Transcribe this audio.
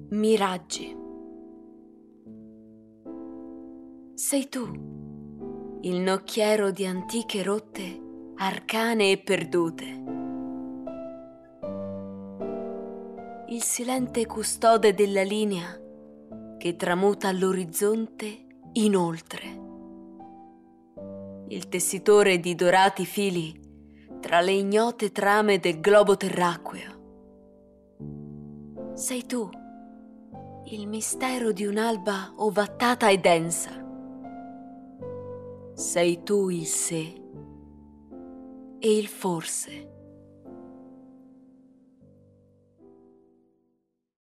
Miraggi. Sei tu, il nocchiero di antiche rotte, arcane e perdute. Il silente custode della linea che tramuta all'orizzonte in oltre. Il tessitore di dorati fili tra le ignote trame del globo terracqueo. Sei tu, il mistero di un'alba ovattata e densa. Sei tu il sé e il forse.